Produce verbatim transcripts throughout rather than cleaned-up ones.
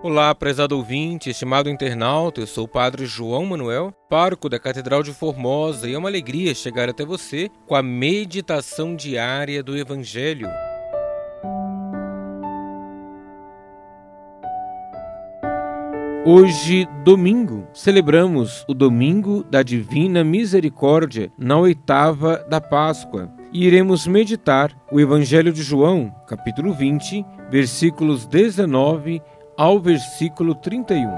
Olá, prezado ouvinte, estimado internauta, eu sou o Padre João Manuel, pároco da Catedral de Formosa, e é uma alegria chegar até você com a meditação diária do Evangelho. Hoje, domingo, celebramos o Domingo da Divina Misericórdia, na oitava da Páscoa, e iremos meditar o Evangelho de João, capítulo vinte, versículos dezenove ao versículo trinta e um.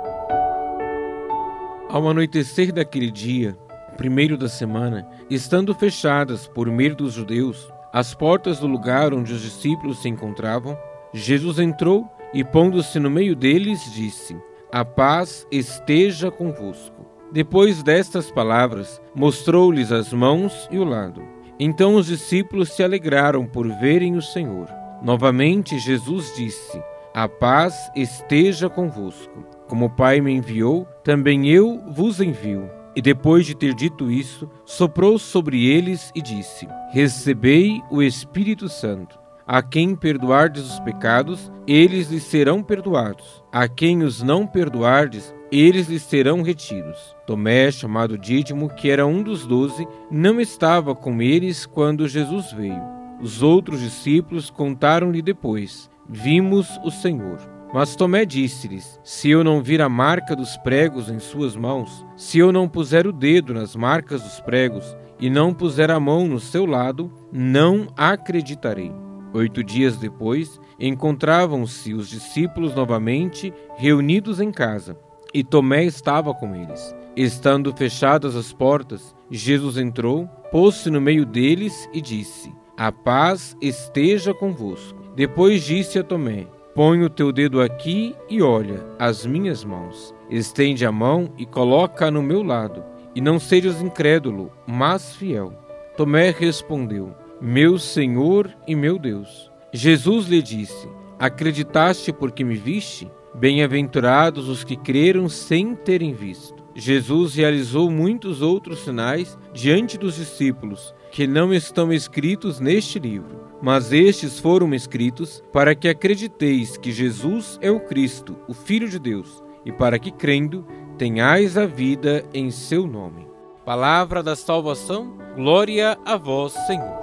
Ao anoitecer daquele dia, primeiro da semana, estando fechadas por medo dos judeus as portas do lugar onde os discípulos se encontravam, Jesus entrou e, pondo-se no meio deles, disse: "A paz esteja convosco." Depois destas palavras, mostrou-lhes as mãos e o lado. Então os discípulos se alegraram por verem o Senhor. Novamente Jesus disse: "A paz esteja convosco. Como o Pai me enviou, também eu vos envio." E depois de ter dito isso, soprou sobre eles e disse: "Recebei o Espírito Santo. A quem perdoardes os pecados, eles lhes serão perdoados. A quem os não perdoardes, eles lhes serão retidos." Tomé, chamado Dídimo, que era um dos doze, não estava com eles quando Jesus veio. Os outros discípulos contaram-lhe depois: "Vimos o Senhor." Mas Tomé disse-lhes: "Se eu não vir a marca dos pregos em suas mãos, se eu não puser o dedo nas marcas dos pregos e não puser a mão no seu lado, não acreditarei." Oito dias depois, encontravam-se os discípulos novamente reunidos em casa, e Tomé estava com eles. Estando fechadas as portas, Jesus entrou, pôs-se no meio deles e disse: "A paz esteja convosco." Depois disse a Tomé: "Põe o teu dedo aqui e olha as minhas mãos. Estende a mão e coloca-a no meu lado, e não sejas incrédulo, mas fiel." Tomé respondeu: "Meu Senhor e meu Deus." Jesus lhe disse: "Acreditaste porque me viste? Bem-aventurados os que creram sem terem visto." Jesus realizou muitos outros sinais diante dos discípulos, que não estão escritos neste livro, mas estes foram escritos para que acrediteis que Jesus é o Cristo, o Filho de Deus, e para que, crendo, tenhais a vida em seu nome. Palavra da salvação, glória a vós, Senhor.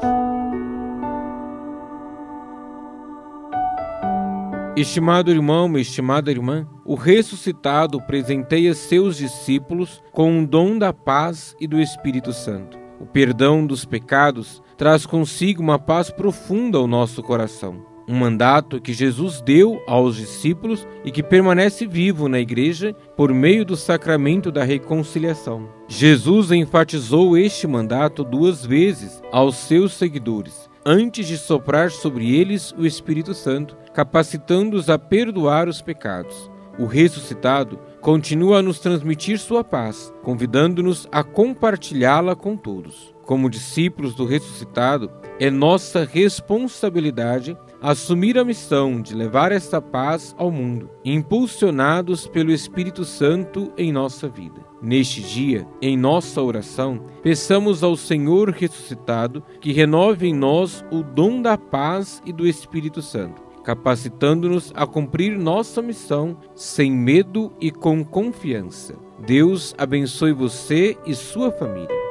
Estimado irmão, estimada irmã, o ressuscitado presenteia seus discípulos com o dom da paz e do Espírito Santo. O perdão dos pecados traz consigo uma paz profunda ao nosso coração. Um mandato que Jesus deu aos discípulos e que permanece vivo na Igreja por meio do sacramento da reconciliação. Jesus enfatizou este mandato duas vezes aos seus seguidores, antes de soprar sobre eles o Espírito Santo, capacitando-os a perdoar os pecados. O ressuscitado continua a nos transmitir sua paz, convidando-nos a compartilhá-la com todos. Como discípulos do ressuscitado, é nossa responsabilidade assumir a missão de levar esta paz ao mundo, impulsionados pelo Espírito Santo em nossa vida. Neste dia, em nossa oração, peçamos ao Senhor ressuscitado que renove em nós o dom da paz e do Espírito Santo, capacitando-nos a cumprir nossa missão sem medo e com confiança. Deus abençoe você e sua família.